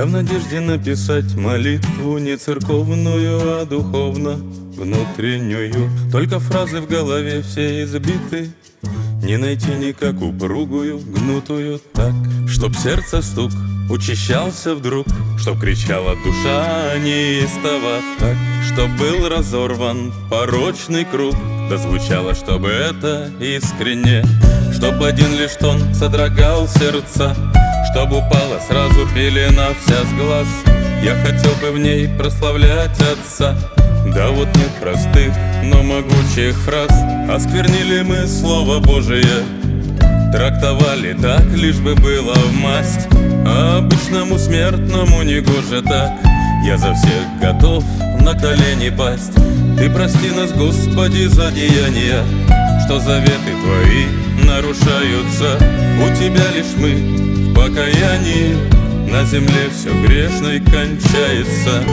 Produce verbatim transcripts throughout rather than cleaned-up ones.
Я в надежде написать молитву не церковную, а духовно внутреннюю. Только фразы в голове все избиты, не найти никак упругую, гнутую так, чтоб сердце стук учащался вдруг, чтоб кричала душа неистово так, чтоб был разорван порочный круг, да звучало, чтобы это искренне, чтоб один лишь тон содрогал сердца, чтоб упала сразу пелена вся с глаз. Я хотел бы в ней прославлять Отца. Да вот нет простых, но могучих фраз. Осквернили мы Слово Божие, трактовали так, лишь бы было в масть. А обычному смертному негоже так. Я за всех готов на колени пасть. Ты прости нас, Господи, за деяния, что заветы Твои нарушаются. У Тебя лишь мы в покаянии, на земле все грешной кончается.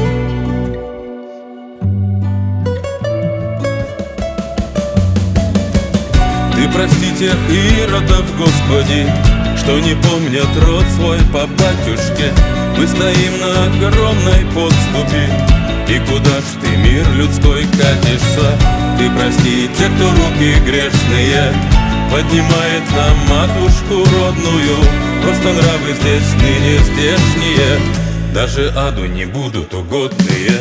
Ты прости тех иродов, Господи, что не помнят род свой по батюшке. Мы стоим на огромной подступе, и куда ж ты, мир людской, катишься? Ты прости тех, кто руки грешные поднимает на матушку родную. Просто нравы здесь ныне здешние, даже аду не будут угодные.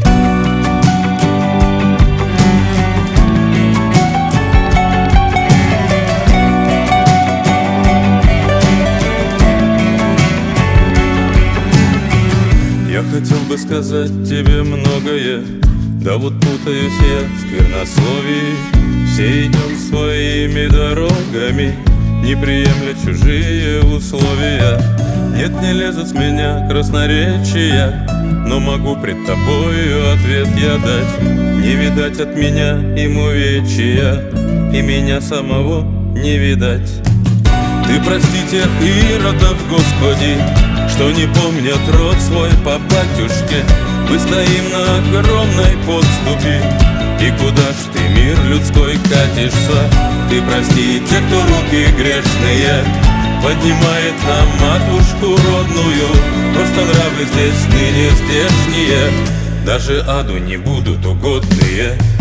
Я хотел бы сказать тебе многое, да вот путаюсь я в сквернословии. Все идем своими дорогами, не приемля чужие условия. Нет, не лезут с меня красноречия, но могу пред тобою ответ я дать. Не видать от меня им увечья, и меня самого не видать. Ты прости тех иродов, Господи, что не помнят род свой по батюшке. Мы стоим на огромной подступе, и куда ж ты, мир людской, катишься? Ты прости тех, кто руки грешные поднимает на матушку родную. Просто нравы здесь ныне здешние, даже аду не будут угодные.